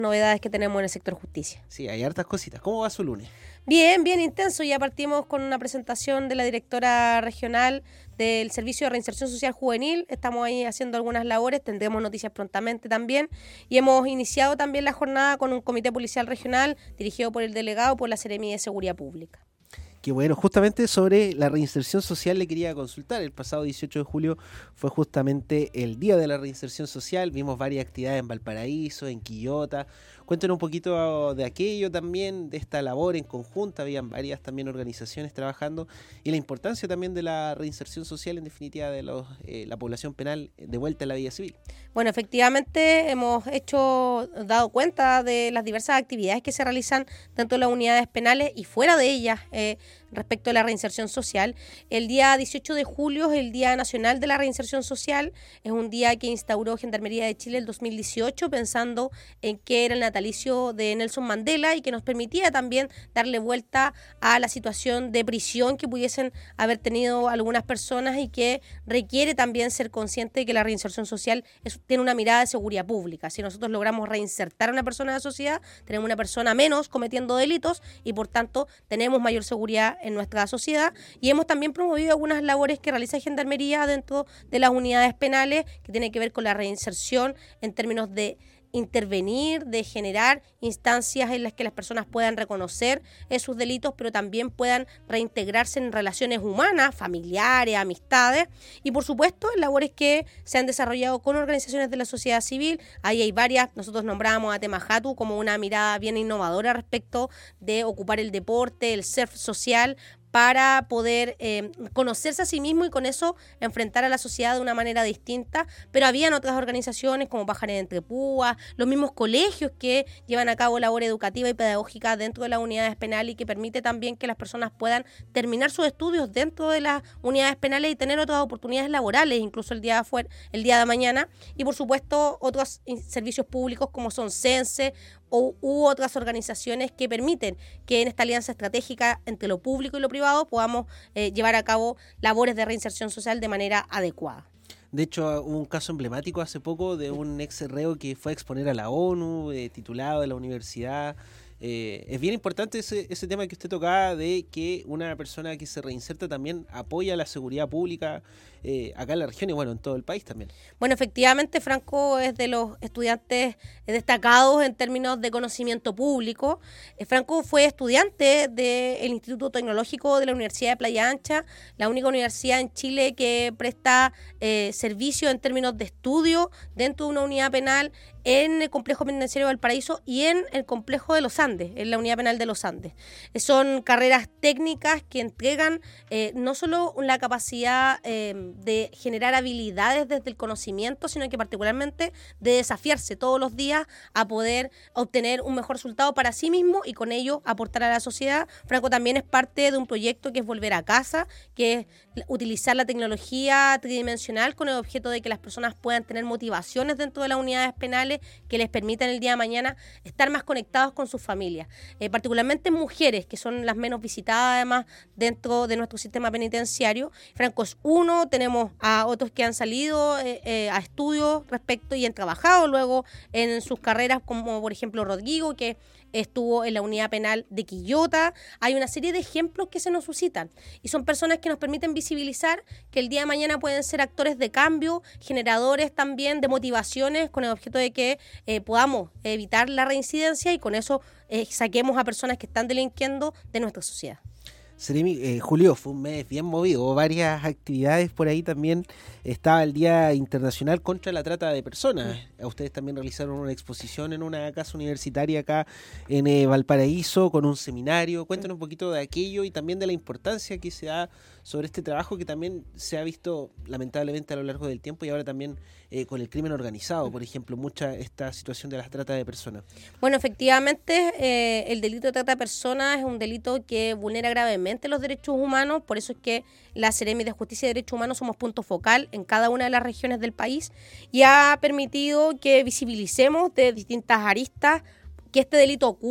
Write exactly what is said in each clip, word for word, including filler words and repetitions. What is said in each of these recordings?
novedades que tenemos en el sector justicia. Sí, hay hartas cositas. ¿Cómo va su lunes? Bien, bien intenso. Ya partimos con una presentación de la directora regional del Servicio de Reinserción Social Juvenil. Estamos ahí haciendo algunas labores, tendremos noticias prontamente también. Y hemos iniciado también la jornada con un comité policial regional dirigido por el delegado por la Seremi de Seguridad Pública. Que bueno, justamente sobre la reinserción social le quería consultar. El pasado dieciocho de julio fue justamente el Día de la Reinserción Social. Vimos varias actividades en Valparaíso, en Quillota. Cuéntenos un poquito de aquello también, de esta labor en conjunta. Habían varias también organizaciones trabajando y la importancia también de la reinserción social, en definitiva, de los, eh, la población penal de vuelta a la vida civil. Bueno, efectivamente hemos hecho, dado cuenta de las diversas actividades que se realizan dentro de las unidades penales y fuera de ellas eh, respecto a la reinserción social. El día dieciocho de julio es el Día Nacional de la Reinserción Social. Es un día que instauró Gendarmería de Chile el dos mil dieciocho pensando en que era el natalicio de Nelson Mandela y que nos permitía también darle vuelta a la situación de prisión que pudiesen haber tenido algunas personas y que requiere también ser consciente de que la reinserción social es, tiene una mirada de seguridad pública. Si nosotros logramos reinsertar a una persona en la sociedad, tenemos una persona menos cometiendo delitos y por tanto tenemos mayor seguridad en nuestra sociedad. Y hemos también promovido algunas labores que realiza Gendarmería dentro de las unidades penales que tienen que ver con la reinserción en términos de intervenir, de generar instancias en las que las personas puedan reconocer sus delitos, pero también puedan reintegrarse en relaciones humanas, familiares, amistades y por supuesto en labores que se han desarrollado con organizaciones de la sociedad civil. Ahí hay varias, nosotros nombrábamos a Temajatu como una mirada bien innovadora respecto de ocupar el deporte, el surf social, para poder eh, conocerse a sí mismo y con eso enfrentar a la sociedad de una manera distinta, pero habían otras organizaciones como Pájaros Entre Púas, los mismos colegios que llevan a cabo labor educativa y pedagógica dentro de las unidades penales y que permite también que las personas puedan terminar sus estudios dentro de las unidades penales y tener otras oportunidades laborales, incluso el día de, afuera, el día de mañana, y por supuesto otros servicios públicos como son CENSE u, u otras organizaciones que permiten que en esta alianza estratégica entre lo público y lo privado podamos eh, llevar a cabo labores de reinserción social de manera adecuada. De hecho, hubo un caso emblemático hace poco de un ex reo que fue a exponer a la ONU, eh, titulado de la universidad. Eh, es bien importante ese, ese tema que usted tocaba de que una persona que se reinserta también apoya la seguridad pública eh, acá en la región y bueno, en todo el país también. Bueno, efectivamente, Franco es de los estudiantes destacados en términos de conocimiento público. Eh, Franco fue estudiante del Instituto Tecnológico de la Universidad de Playa Ancha, la única universidad en Chile que presta eh, servicio en términos de estudio dentro de una unidad penal en el complejo penitenciario de Valparaíso y en el complejo de los Andes, en la unidad penal de los Andes. Son carreras técnicas que entregan eh, no solo la capacidad eh, de generar habilidades desde el conocimiento, sino que particularmente de desafiarse todos los días a poder obtener un mejor resultado para sí mismo y con ello aportar a la sociedad. Franco también es parte de un proyecto que es Volver a Casa, que es utilizar la tecnología tridimensional con el objeto de que las personas puedan tener motivaciones dentro de las unidades penales que les permitan el día de mañana estar más conectados con sus familias, eh, particularmente mujeres, que son las menos visitadas además dentro de nuestro sistema penitenciario. Franco es uno, tenemos a otros que han salido eh, eh, a estudios respecto y han trabajado luego en sus carreras, como por ejemplo Rodrigo, que estuvo en la unidad penal de Quillota. Hay una serie de ejemplos que se nos suscitan y son personas que nos permiten visibilizar que el día de mañana pueden ser actores de cambio, generadores también de motivaciones con el objeto de que eh, podamos evitar la reincidencia y con eso eh, saquemos a personas que están delinquiendo de nuestra sociedad. Seremi, eh, Julio, fue un mes bien movido, hubo varias actividades por ahí también. Estaba el Día Internacional contra la Trata de Personas. Sí. Ustedes también realizaron una exposición en una casa universitaria acá en eh, Valparaíso con un seminario. Cuéntanos un poquito de aquello y también de la importancia que se da sobre este trabajo que también se ha visto lamentablemente a lo largo del tiempo y ahora también eh, con el crimen organizado, por ejemplo, mucha esta situación de la trata de personas. Bueno, efectivamente, eh, el delito de trata de personas es un delito que vulnera gravemente los derechos humanos, por eso es que la Seremi de Justicia y Derechos Humanos somos punto focal en cada una de las regiones del país y ha permitido que visibilicemos de distintas aristas que este delito ocurre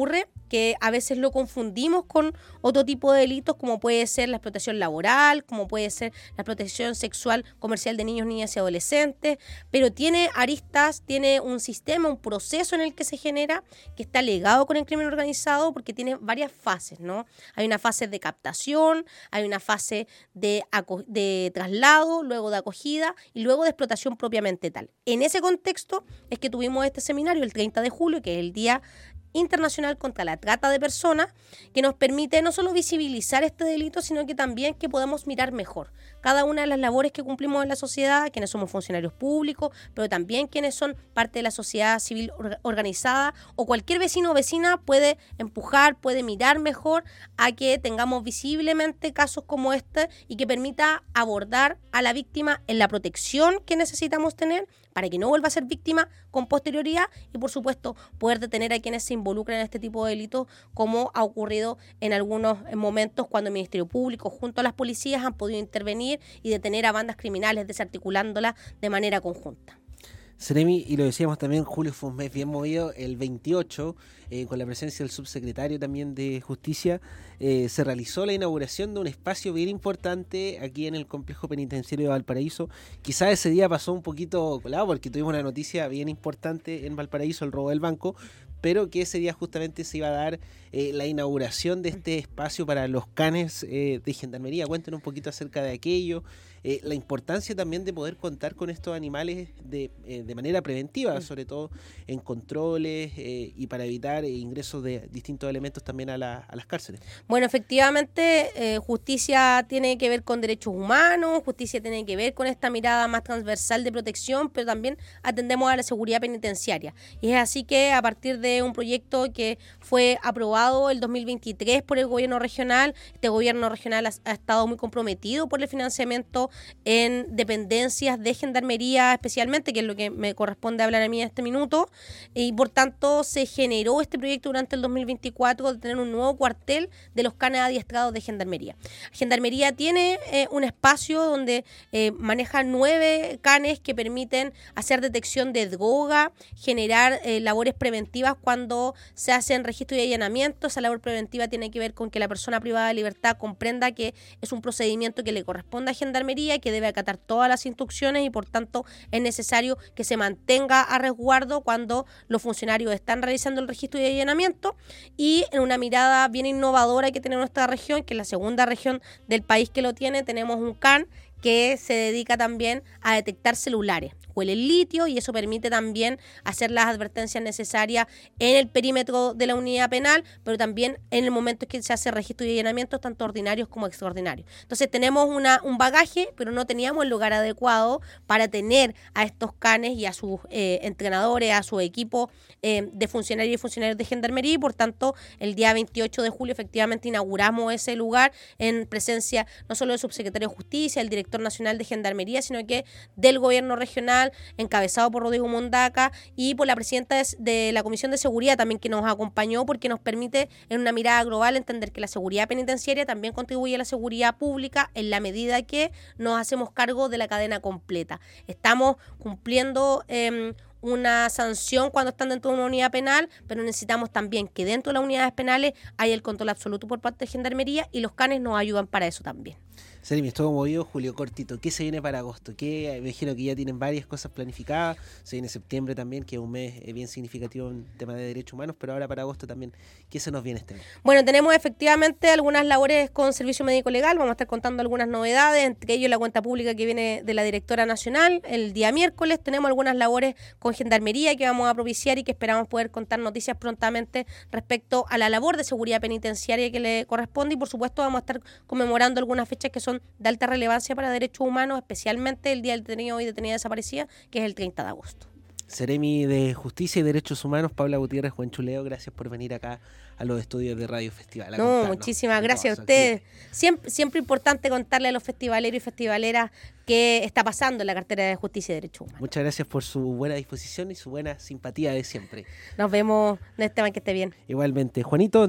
que a veces lo confundimos con otro tipo de delitos, como puede ser la explotación laboral, como puede ser la explotación sexual comercial de niños, niñas y adolescentes, pero tiene aristas, tiene un sistema, un proceso en el que se genera, que está ligado con el crimen organizado, porque tiene varias fases, ¿no? Hay una fase de captación, hay una fase de, de traslado, luego de acogida y luego de explotación propiamente tal. En ese contexto es que tuvimos este seminario el treinta de julio, que es el Día Internacional contra la Trata de Personas, que nos permite no solo visibilizar este delito, sino que también que podamos mirar mejor cada una de las labores que cumplimos en la sociedad, quienes somos funcionarios públicos, pero también quienes son parte de la sociedad civil organizada, o cualquier vecino o vecina puede empujar, puede mirar mejor a que tengamos visiblemente casos como este y que permita abordar a la víctima en la protección que necesitamos tener para que no vuelva a ser víctima con posterioridad y, por supuesto, poder detener a quienes se involucran en este tipo de delitos, como ha ocurrido en algunos momentos cuando el Ministerio Público junto a las policías han podido intervenir y detener a bandas criminales desarticulándolas de manera conjunta. Seremi, y lo decíamos también, julio fue un mes bien movido, el veintiocho, eh, con la presencia del subsecretario también de Justicia, eh, se realizó la inauguración de un espacio bien importante aquí en el complejo penitenciario de Valparaíso. Quizás ese día pasó un poquito colado porque tuvimos una noticia bien importante en Valparaíso, el robo del banco, pero que ese día justamente se iba a dar eh, la inauguración de este espacio para los canes eh, de gendarmería. Cuéntenos un poquito acerca de aquello, eh, la importancia también de poder contar con estos animales de, eh, de manera preventiva, sobre todo en controles eh, y para evitar eh, ingresos de distintos elementos también a, la, a las cárceles. Bueno, efectivamente, eh, justicia tiene que ver con derechos humanos, justicia tiene que ver con esta mirada más transversal de protección, pero también atendemos a la seguridad penitenciaria. Y es así que a partir de un proyecto que fue aprobado el dos mil veintitrés por el gobierno regional, este gobierno regional ha, ha estado muy comprometido por el financiamiento en dependencias de gendarmería especialmente, que es lo que me corresponde hablar a mí en este minuto, y por tanto se generó este proyecto durante el dos mil veinticuatro de tener un nuevo cuartel de los canes adiestrados de gendarmería. Gendarmería tiene eh, un espacio donde eh, maneja nueve canes que permiten hacer detección de droga, generar eh, labores preventivas cuando se hacen registros y allanamientos. Esa labor preventiva tiene que ver con que la persona privada de libertad comprenda que es un procedimiento que le corresponde a gendarmería, que debe acatar todas las instrucciones y por tanto es necesario que se mantenga a resguardo cuando los funcionarios están realizando el registro y allanamiento. Y en una mirada bien innovadora que tiene nuestra región, que es la segunda región del país que lo tiene, tenemos un C A N que se dedica también a detectar celulares. Huele el litio y eso permite también hacer las advertencias necesarias en el perímetro de la unidad penal, pero también en el momento en que se hace registro y allanamientos, tanto ordinarios como extraordinarios. Entonces tenemos una, un bagaje, pero no teníamos el lugar adecuado para tener a estos canes y a sus eh, entrenadores, a su equipo eh, de funcionarios y funcionarios de gendarmería, y por tanto el día veintiocho de julio efectivamente inauguramos ese lugar en presencia no solo del subsecretario de Justicia, el director nacional de Gendarmería, sino que del gobierno regional, encabezado por Rodrigo Mondaca, y por la presidenta de, de la Comisión de Seguridad también, que nos acompañó, porque nos permite en una mirada global entender que la seguridad penitenciaria también contribuye a la seguridad pública en la medida que nos hacemos cargo de la cadena completa. Estamos cumpliendo eh, una sanción cuando están dentro de una unidad penal, pero necesitamos también que dentro de las unidades penales haya el control absoluto por parte de Gendarmería, y los canes nos ayudan para eso también. Seremi, estuvo movido, Julio, cortito. ¿Qué se viene para agosto? ¿Qué? Me imagino que ya tienen varias cosas planificadas. Se viene septiembre también, que es un mes bien significativo en tema de derechos humanos, pero ahora para agosto también, ¿qué se nos viene este mes? Bueno, tenemos efectivamente algunas labores con Servicio Médico Legal. Vamos a estar contando algunas novedades, entre ellos la cuenta pública que viene de la Directora Nacional. El día miércoles tenemos algunas labores con Gendarmería que vamos a propiciar y que esperamos poder contar noticias prontamente respecto a la labor de seguridad penitenciaria que le corresponde, y por supuesto vamos a estar conmemorando algunas fechas que son de alta relevancia para derechos humanos, especialmente el Día del Detenido y Detenida Desaparecida, que es el treinta de agosto. Seremi de Justicia y Derechos Humanos, Paula Gutiérrez Huenchuleo, gracias por venir acá a los estudios de Radio Festival. No, muchísimas gracias a ustedes. Siempre, siempre importante contarle a los festivaleros y festivaleras qué está pasando en la cartera de Justicia y Derechos Humanos. Muchas gracias por su buena disposición y su buena simpatía de siempre. Nos vemos, Esteban, que esté bien. Igualmente. Juanito.